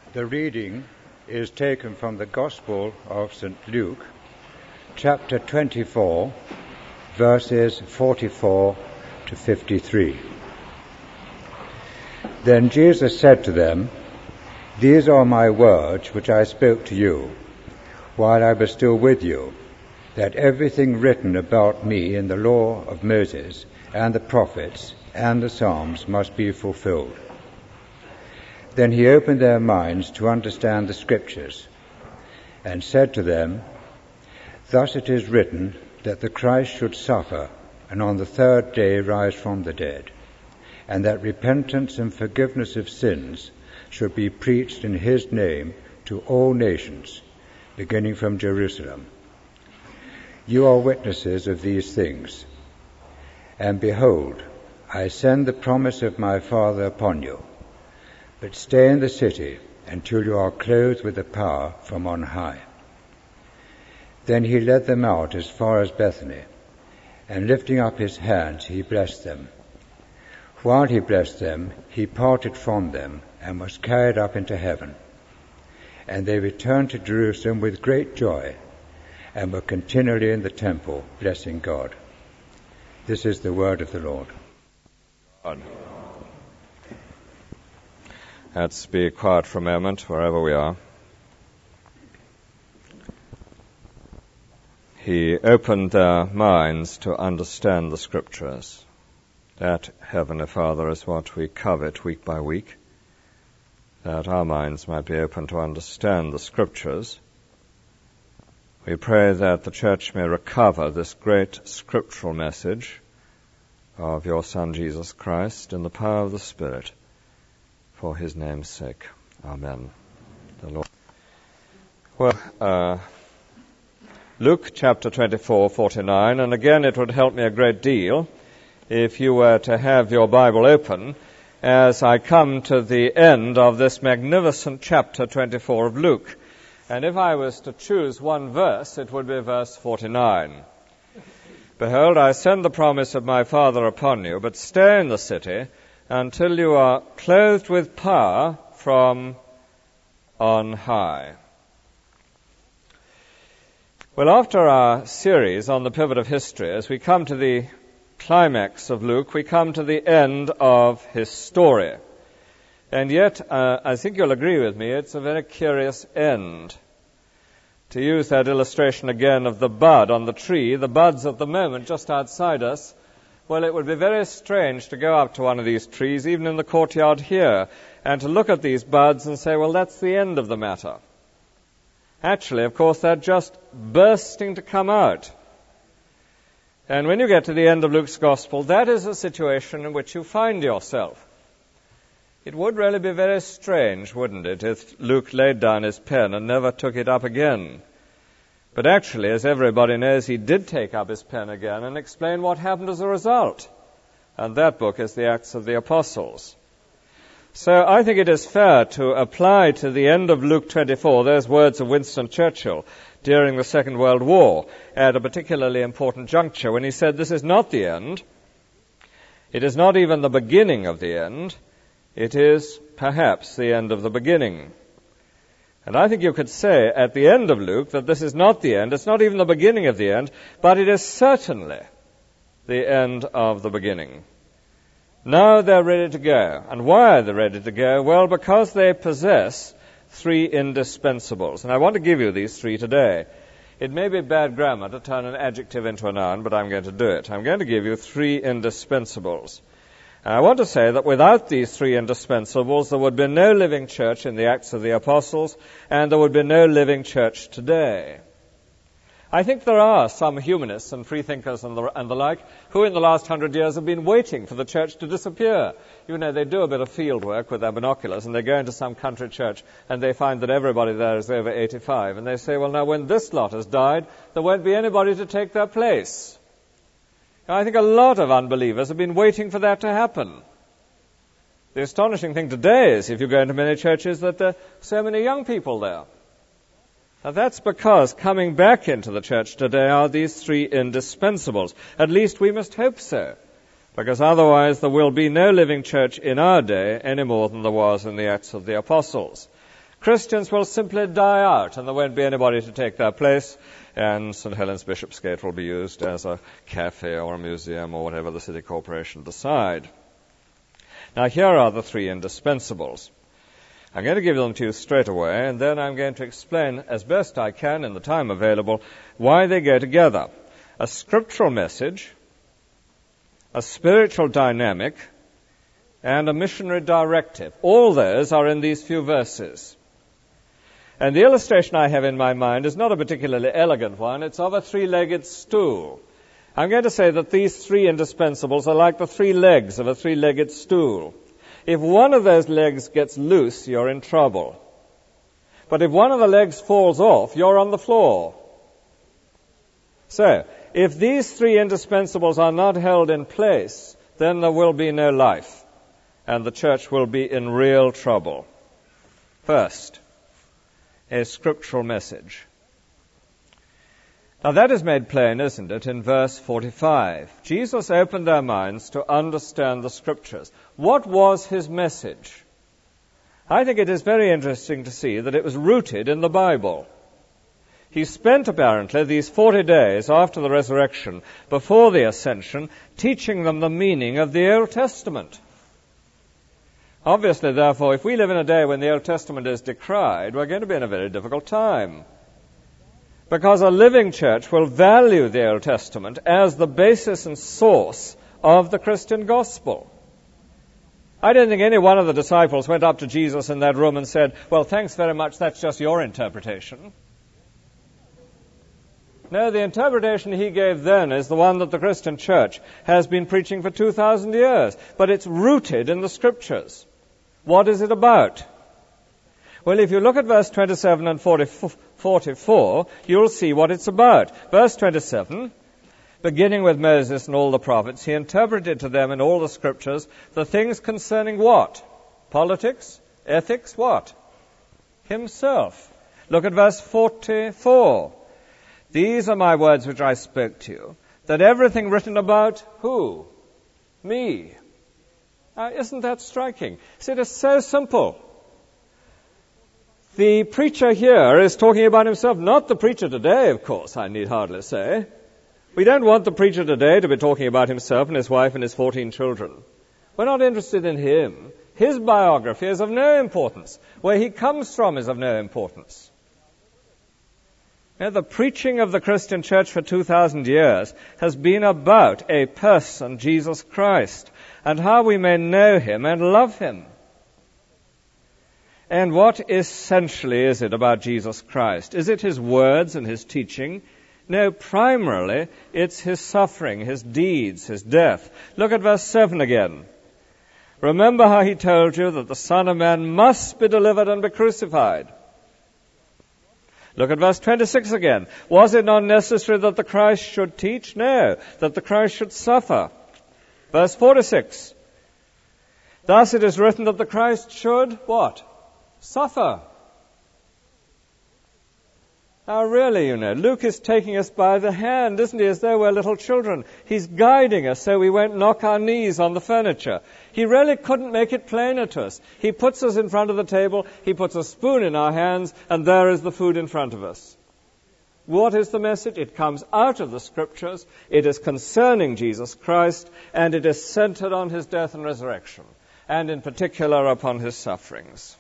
The reading is taken from the Gospel of St. Luke, chapter 24, verses 44 to 53. Then Jesus said to them, "These are my words which I spoke to you while I was still with you, that everything written about me in the law of Moses and the prophets and the Psalms must be fulfilled." Then he opened their minds to understand the Scriptures, and said to them, "Thus it is written that the Christ should suffer, and on the third day rise from the dead, and that repentance and forgiveness of sins should be preached in his name to all nations, beginning from Jerusalem. You are witnesses of these things. And behold, I send the promise of my Father upon you. But stay in the city until you are clothed with the power from on high." Then he led them out as far as Bethany, and lifting up his hands, he blessed them. While he blessed them, he parted from them and was carried up into heaven. And they returned to Jerusalem with great joy, and were continually in the temple, blessing God. This is the word of the Lord. God. Let's be quiet for a moment, wherever we are. He opened their minds to understand the Scriptures. That, Heavenly Father, is what we covet week by week, that our minds might be open to understand the Scriptures. We pray that the Church may recover this great scriptural message of your Son, Jesus Christ, in the power of the Spirit, for his name's sake. Amen. The Lord. Well, Luke chapter 24, 49, and again it would help me a great deal if you were to have your Bible open as I come to the end of this magnificent chapter 24 of Luke. And if I was to choose one verse, it would be verse 49. "Behold, I send the promise of my Father upon you, but stay in the city until you are clothed with power from on high." Well, after our series on the pivot of history, as we come to the climax of Luke, we come to the end of his story. And yet, I think you'll agree with me, it's a very curious end. To use that illustration again of the bud on the tree, the buds at the moment just outside us, well, it would be very strange to go up to one of these trees, even in the courtyard here, and to look at these buds and say, well, that's the end of the matter. Actually, of course, they're just bursting to come out. And when you get to the end of Luke's Gospel, that is a situation in which you find yourself. It would really be very strange, wouldn't it, if Luke laid down his pen and never took it up again. But actually, as everybody knows, he did take up his pen again and explain what happened as a result. And that book is the Acts of the Apostles. So I think it is fair to apply to the end of Luke 24 those words of Winston Churchill during the Second World War at a particularly important juncture when he said, "This is not the end. It is not even the beginning of the end. It is perhaps the end of the beginning." And I think you could say at the end of Luke that this is not the end, it's not even the beginning of the end, but it is certainly the end of the beginning. Now they're ready to go. And why are they ready to go? Well, because they possess three indispensables. And I want to give you these three today. It may be bad grammar to turn an adjective into a noun, but I'm going to do it. I'm going to give you three indispensables. And I want to say that without these three indispensables, there would be no living church in the Acts of the Apostles, and there would be no living church today. I think there are some humanists and freethinkers and the like who in the last 100 years have been waiting for the church to disappear. You know, they do a bit of field work with their binoculars, and they go into some country church, and they find that everybody there is over 85. And they say, well, now, when this lot has died, there won't be anybody to take their place. I think a lot of unbelievers have been waiting for that to happen. The astonishing thing today is, if you go into many churches, that there are so many young people there. Now that's because coming back into the church today are these three indispensables. At least we must hope so, because otherwise there will be no living church in our day any more than there was in the Acts of the Apostles. Christians will simply die out, and there won't be anybody to take their place, and St. Helens Bishopsgate will be used as a cafe or a museum or whatever the city corporation decide. Now, here are the three indispensables. I'm going to give them to you straight away, and then I'm going to explain as best I can in the time available why they go together. A scriptural message, a spiritual dynamic, and a missionary directive. All those are in these few verses. And the illustration I have in my mind is not a particularly elegant one. It's of a three-legged stool. I'm going to say that these three indispensables are like the three legs of a three-legged stool. If one of those legs gets loose, you're in trouble. But if one of the legs falls off, you're on the floor. So, if these three indispensables are not held in place, then there will be no life, and the church will be in real trouble. First, a scriptural message. Now that is made plain, isn't it, in verse 45. Jesus opened their minds to understand the Scriptures. What was his message? I think it is very interesting to see that it was rooted in the Bible. He spent apparently these 40 days after the resurrection, before the ascension, teaching them the meaning of the Old Testament. Obviously, therefore, if we live in a day when the Old Testament is decried, we're going to be in a very difficult time. Because a living church will value the Old Testament as the basis and source of the Christian gospel. I don't think any one of the disciples went up to Jesus in that room and said, well, thanks very much, that's just your interpretation. No, the interpretation he gave then is the one that the Christian church has been preaching for 2,000 years. But it's rooted in the Scriptures. What is it about? Well, if you look at verse 27 and 44, you'll see what it's about. Verse 27, beginning with Moses and all the prophets, he interpreted to them in all the Scriptures the things concerning what? Politics? Ethics? What? Himself. Look at verse 44. These are my words which I spoke to you, that everything written about who? Me. Isn't that striking? See, it is so simple. The preacher here is talking about himself, not the preacher today, of course, I need hardly say. We don't want the preacher today to be talking about himself and his wife and his 14 children. We're not interested in him. His biography is of no importance. Where he comes from is of no importance. Now, the preaching of the Christian church for 2,000 years has been about a person, Jesus Christ, and how we may know him and love him. And what essentially is it about Jesus Christ? Is it his words and his teaching? No, primarily it's his suffering, his deeds, his death. Look at verse 7 again. Remember how he told you that the Son of Man must be delivered and be crucified. Look at verse 26 again. Was it not necessary that the Christ should teach? No, that the Christ should suffer. Verse 46. Thus it is written that the Christ should, what? Suffer. Now really, Luke is taking us by the hand, isn't he, as though we're little children. He's guiding us so we won't knock our knees on the furniture. He really couldn't make it plainer to us. He puts us in front of the table, he puts a spoon in our hands, and there is the food in front of us. What is the message? It comes out of the Scriptures, it is concerning Jesus Christ, and it is centered on his death and resurrection, and in particular upon his sufferings.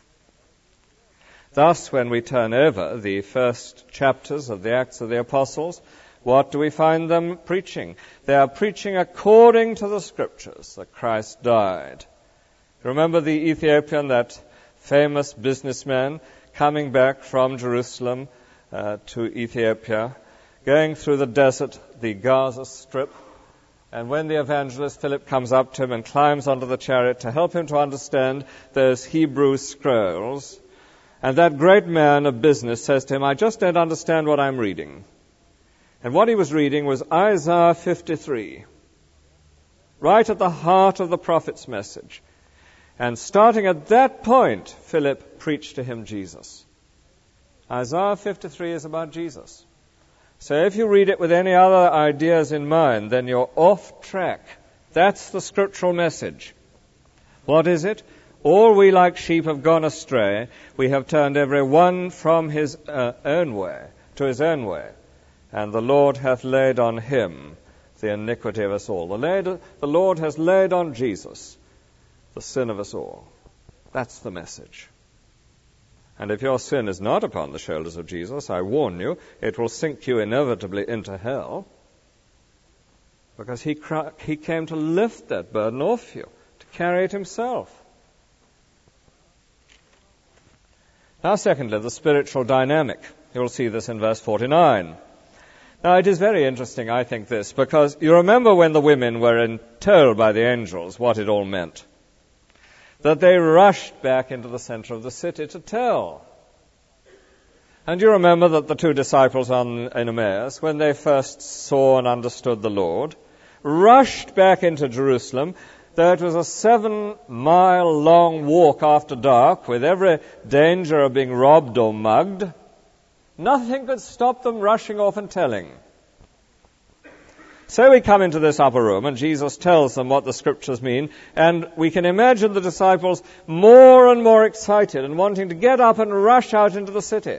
Thus, when we turn over the first chapters of the Acts of the Apostles, what do we find them preaching? They are preaching according to the Scriptures that Christ died. Remember the Ethiopian, that famous businessman, coming back from Jerusalem to Ethiopia, going through the desert, the Gaza Strip, and when the evangelist Philip comes up to him and climbs onto the chariot to help him to understand those Hebrew scrolls, and that great man of business says to him, I just don't understand what I'm reading. And what he was reading was Isaiah 53, right at the heart of the prophet's message. And starting at that point, Philip preached to him Jesus. Isaiah 53 is about Jesus. So if you read it with any other ideas in mind, then you're off track. That's the scriptural message. What is it? All we like sheep have gone astray. We have turned every one from his own way to his own way. And the Lord hath laid on him the iniquity of us all. The Lord has laid on Jesus the sin of us all. That's the message. And if your sin is not upon the shoulders of Jesus, I warn you, it will sink you inevitably into hell, because he came to lift that burden off you, to carry it himself. Now, secondly, the spiritual dynamic. You'll see this in verse 49. Now, it is very interesting, I think, this, because you remember when the women were told by the angels what it all meant. That they rushed back into the center of the city to tell. And you remember that the two disciples in Emmaus, when they first saw and understood the Lord, rushed back into Jerusalem, though it was a 7-mile-long walk after dark, with every danger of being robbed or mugged. Nothing could stop them rushing off and telling. So we come into this upper room, and Jesus tells them what the Scriptures mean, and we can imagine the disciples more and more excited and wanting to get up and rush out into the city.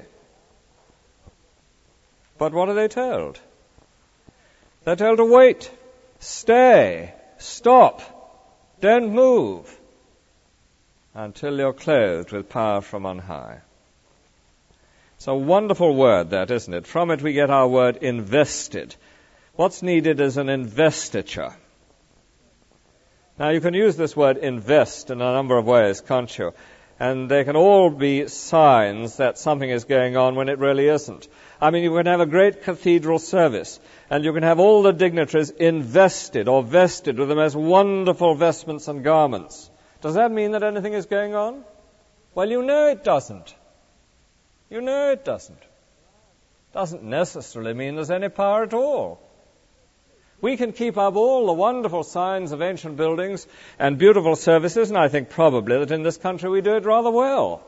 But what are they told? They're told to wait, stay, stop, don't move, until you're clothed with power from on high. It's a wonderful word, that, isn't it? From it we get our word invested. What's needed is an investiture. Now, you can use this word invest in a number of ways, can't you? And they can all be signs that something is going on when it really isn't. I mean, you can have a great cathedral service, and you can have all the dignitaries invested or vested with the most wonderful vestments and garments. Does that mean that anything is going on? Well, you know it doesn't. You know it doesn't. Doesn't necessarily mean there's any power at all. We can keep up all the wonderful signs of ancient buildings and beautiful services, and I think probably that in this country we do it rather well.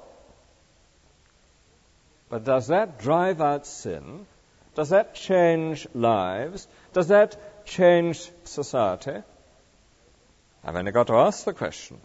But does that drive out sin? Does that change lives? Does that change society? I've only got to ask the question.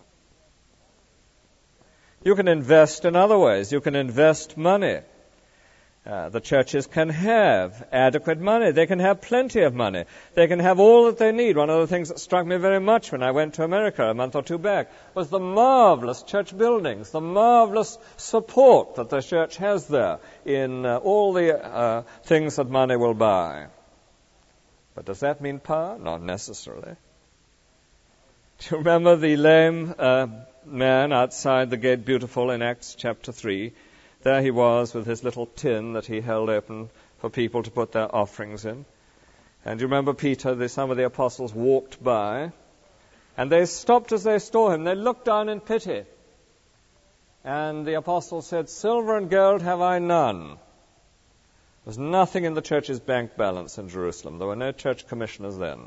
You can invest in other ways. You can invest money. The churches can have adequate money. They can have plenty of money. They can have all that they need. One of the things that struck me very much when I went to America a month or two back was the marvelous church buildings, the marvelous support that the church has there in all the things that money will buy. But does that mean power? Not necessarily. Do you remember the lame man outside the gate beautiful in Acts chapter 3? There he was with his little tin that he held open for people to put their offerings in. And you remember Peter, some of the apostles walked by, and they stopped as they saw him. They looked down in pity. And the apostles said, "Silver and gold have I none." There was nothing in the church's bank balance in Jerusalem. There were no church commissioners then.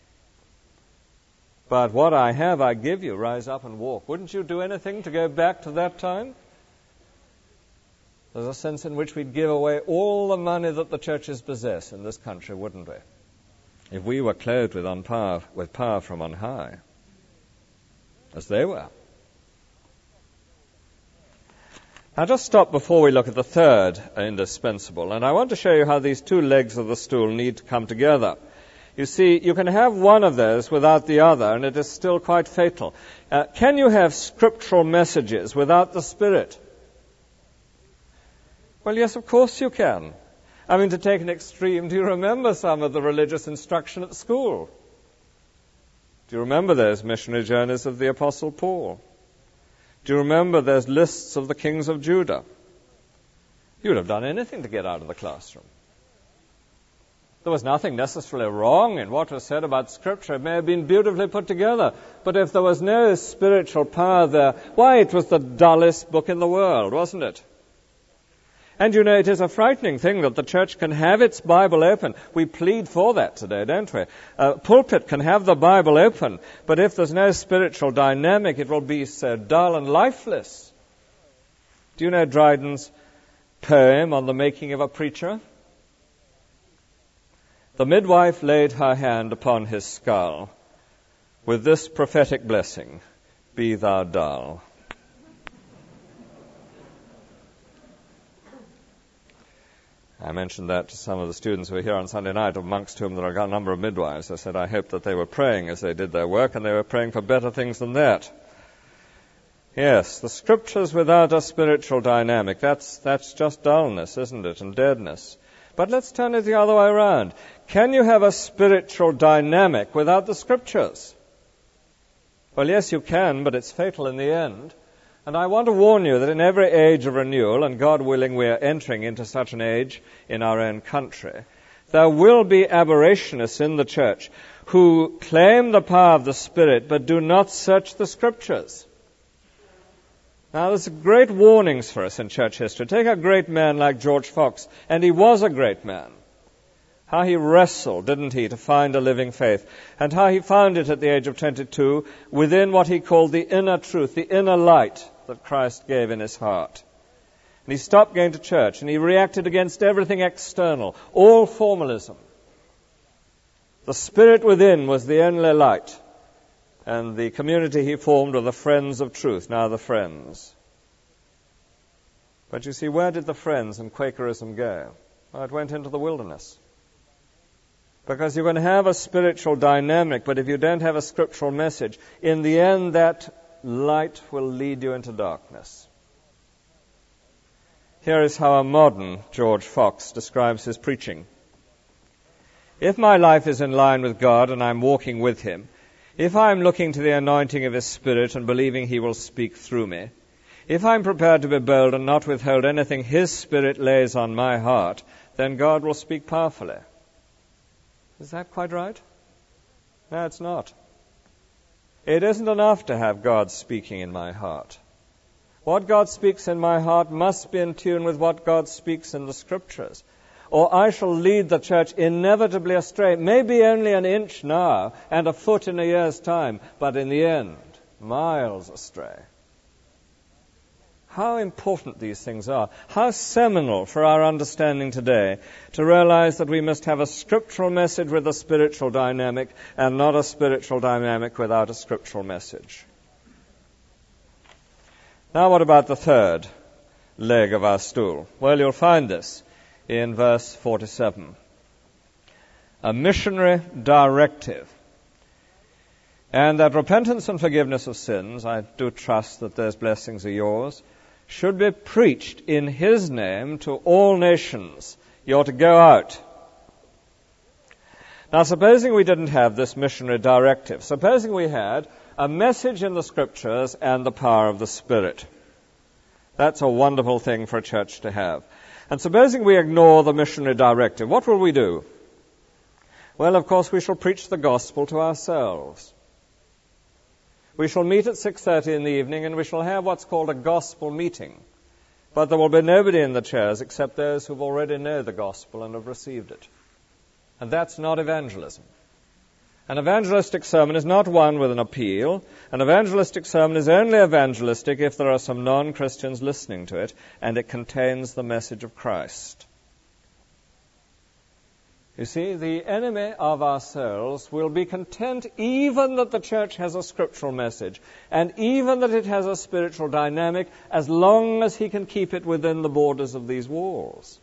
"But what I have I give you. Rise up and walk." Wouldn't you do anything to go back to that time? There's a sense in which we'd give away all the money that the churches possess in this country, wouldn't we? If we were clothed with power from on high, as they were. Now just stop before we look at the third indispensable, and I want to show you how these two legs of the stool need to come together. You see, you can have one of those without the other, and it is still quite fatal. Can you have scriptural messages without the Spirit? Well, yes, of course you can. I mean, to take an extreme, do you remember some of the religious instruction at school? Do you remember those missionary journeys of the Apostle Paul? Do you remember those lists of the kings of Judah? You would have done anything to get out of the classroom. There was nothing necessarily wrong in what was said about Scripture. It may have been beautifully put together. But if there was no spiritual power there, why, it was the dullest book in the world, wasn't it? And you know, it is a frightening thing that the church can have its Bible open. We plead for that today, don't we? Pulpit can have the Bible open, but if there's no spiritual dynamic, it will be so dull and lifeless. Do you know Dryden's poem on the making of a preacher? The midwife laid her hand upon his skull with this prophetic blessing, "Be thou dull." I mentioned that to some of the students who were here on Sunday night, amongst whom there are a number of midwives. I said I hoped that they were praying as they did their work, and they were praying for better things than that. Yes, the Scriptures without a spiritual dynamic, that's just dullness, isn't it, and deadness. But let's turn it the other way around. Can you have a spiritual dynamic without the Scriptures? Well, yes, you can, but it's fatal in the end. And I want to warn you that in every age of renewal, and God willing we are entering into such an age in our own country, there will be aberrationists in the church who claim the power of the Spirit but do not search the Scriptures. Now, there's great warnings for us in church history. Take a great man like George Fox, and he was a great man. How he wrestled, didn't he, to find a living faith, and how he found it at the age of 22 within what he called the inner truth, the inner light that Christ gave in his heart. And he stopped going to church, and he reacted against everything external, all formalism. The Spirit within was the only light, and the community he formed were the Friends of Truth, now the Friends. But you see, where did the Friends and Quakerism go? Well, it went into the wilderness. Because you're going to have a spiritual dynamic, but if you don't have a scriptural message, in the end that light will lead you into darkness. Here is how a modern George Fox describes his preaching. If my life is in line with God and I'm walking with Him, if I'm looking to the anointing of His Spirit and believing He will speak through me, if I'm prepared to be bold and not withhold anything His Spirit lays on my heart, then God will speak powerfully. Is that quite right? No, it's not. It isn't enough to have God speaking in my heart. What God speaks in my heart must be in tune with what God speaks in the Scriptures, or I shall lead the church inevitably astray, maybe only an inch now and a foot in a year's time, but in the end, miles astray. How important these things are. How seminal for our understanding today to realize that we must have a scriptural message with a spiritual dynamic and not a spiritual dynamic without a scriptural message. Now what about the third leg of our stool? Well, you'll find this in verse 47. A missionary directive. And that repentance and forgiveness of sins, I do trust that those blessings are yours, should be preached in His name to all nations. You ought to go out. Now, supposing we didn't have this missionary directive, supposing we had a message in the Scriptures and the power of the Spirit. That's a wonderful thing for a church to have. And supposing we ignore the missionary directive, what will we do? Well, of course, we shall preach the gospel to ourselves. We shall meet at 6:30 in the evening, and we shall have what's called a gospel meeting. But there will be nobody in the chairs except those who already know the gospel and have received it. And that's not evangelism. An evangelistic sermon is not one with an appeal. An evangelistic sermon is only evangelistic if there are some non-Christians listening to it, and it contains the message of Christ. You see, the enemy of our souls will be content even that the church has a scriptural message and even that it has a spiritual dynamic as long as he can keep it within the borders of these walls.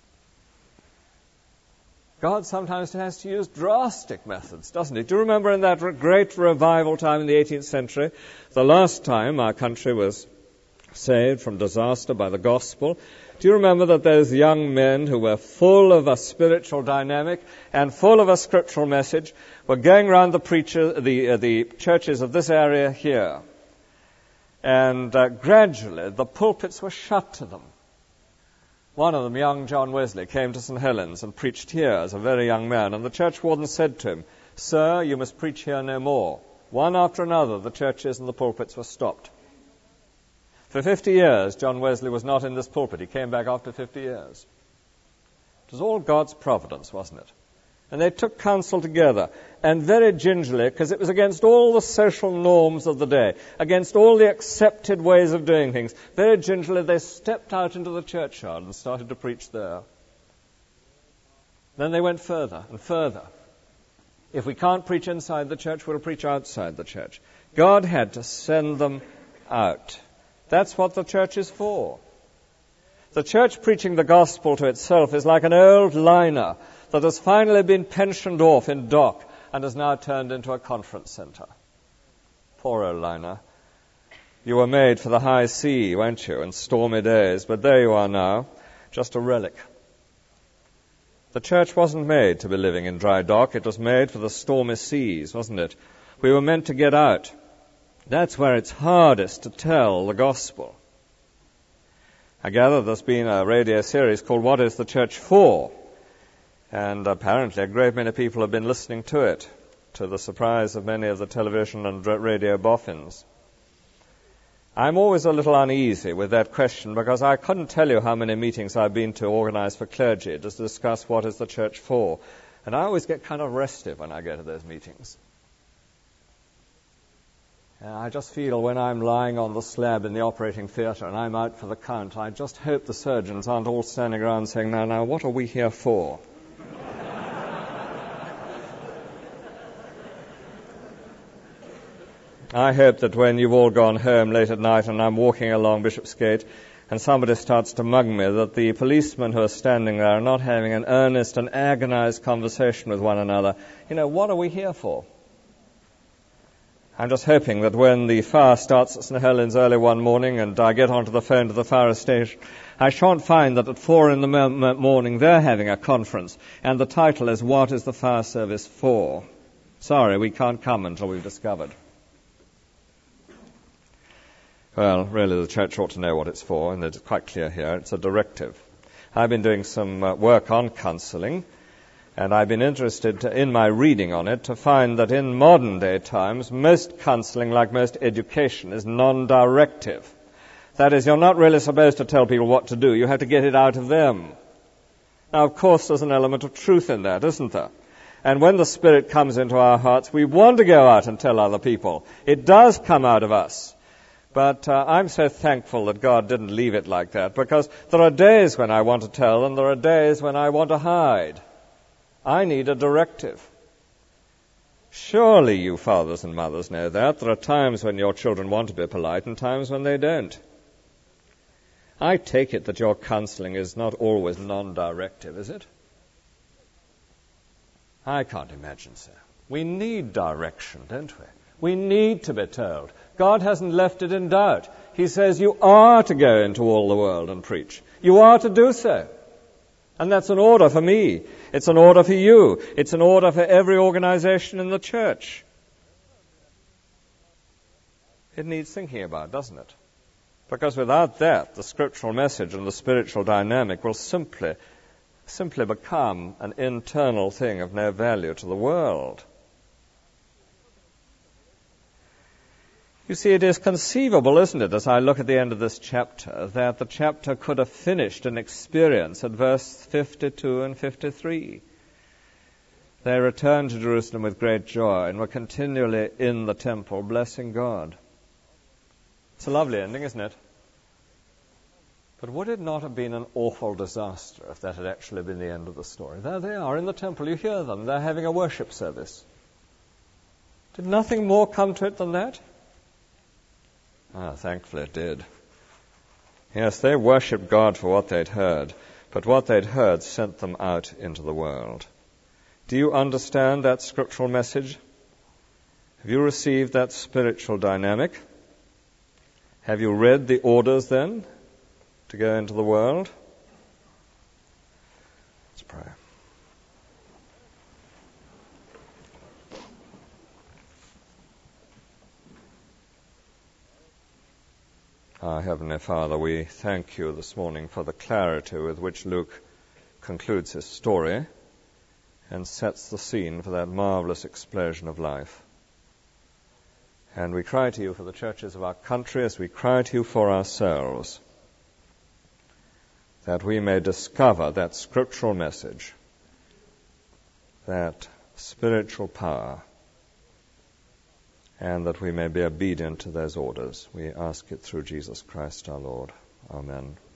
God sometimes has to use drastic methods, doesn't he? Do you remember in that great revival time in the 18th century, the last time our country was saved from disaster by the gospel? Do you remember that those young men who were full of a spiritual dynamic and full of a scriptural message were going around the churches of this area here? And gradually the pulpits were shut to them. One of them, young John Wesley, came to St. Helens and preached here as a very young man. And the church warden said to him, "Sir, you must preach here no more." One after another, the churches and the pulpits were stopped. For 50 years, John Wesley was not in this pulpit. He came back after 50 years. It was all God's providence, wasn't it? And they took counsel together, and very gingerly, because it was against all the social norms of the day, against all the accepted ways of doing things, very gingerly they stepped out into the churchyard and started to preach there. Then they went further and further. If we can't preach inside the church, we'll preach outside the church. God had to send them out. That's what the church is for. The church preaching the gospel to itself is like an old liner that has finally been pensioned off in dock and has now turned into a conference center. Poor old liner. You were made for the high sea, weren't you, in stormy days, but there you are now, just a relic. The church wasn't made to be living in dry dock. It was made for the stormy seas, wasn't it? We were meant to get out. That's where it's hardest to tell the gospel. I gather there's been a radio series called What is the Church For? And apparently a great many people have been listening to it, to the surprise of many of the television and radio boffins. I'm always a little uneasy with that question because I couldn't tell you how many meetings I've been to organized for clergy to discuss what is the church for. And I always get kind of restive when I go to those meetings. And I just feel when I'm lying on the slab in the operating theatre and I'm out for the count, I just hope the surgeons aren't all standing around saying, now, what are we here for? I hope that when you've all gone home late at night and I'm walking along Bishopsgate and somebody starts to mug me, that the policemen who are standing there are not having an earnest and agonized conversation with one another. What are we here for? I'm just hoping that when the fire starts at St. Helens early one morning and I get onto the phone to the fire station, I shan't find that at 4 in the morning they're having a conference and the title is, What is the Fire Service For? Sorry, we can't come until we've discovered. Well, really, the church ought to know what it's for, and it's quite clear here. It's a directive. I've been doing some work on counseling, and I've been interested in my reading on it to find that in modern-day times, most counseling, like most education, is non-directive. That is, you're not really supposed to tell people what to do. You have to get it out of them. Now, of course, there's an element of truth in that, isn't there? And when the Spirit comes into our hearts, we want to go out and tell other people. It does come out of us. But I'm so thankful that God didn't leave it like that, because there are days when I want to tell and there are days when I want to hide. I need a directive. Surely you fathers and mothers know that. There are times when your children want to be polite and times when they don't. I take it that your counseling is not always non-directive, is it? I can't imagine so. We need direction, don't we? We need to be told. God hasn't left it in doubt. He says you are to go into all the world and preach. You are to do so. And that's an order for me. It's an order for you. It's an order for every organization in the church. It needs thinking about, doesn't it? Because without that, the scriptural message and the spiritual dynamic will simply become an internal thing of no value to the world. You see, it is conceivable, isn't it, as I look at the end of this chapter, that the chapter could have finished an experience at verse 52 and 53. They returned to Jerusalem with great joy and were continually in the temple, blessing God. It's a lovely ending, isn't it? But would it not have been an awful disaster if that had actually been the end of the story? There they are in the temple. You hear them. They're having a worship service. Did nothing more come to it than that? Thankfully it did. Yes, they worshipped God for what they'd heard, but what they'd heard sent them out into the world. Do you understand that scriptural message? Have you received that spiritual dynamic? Have you read the orders then to go into the world? Let's pray. Our Heavenly Father, we thank you this morning for the clarity with which Luke concludes his story and sets the scene for that marvelous explosion of life. And we cry to you for the churches of our country as we cry to you for ourselves, that we may discover that scriptural message, that spiritual power, and that we may be obedient to those orders. We ask it through Jesus Christ our Lord. Amen.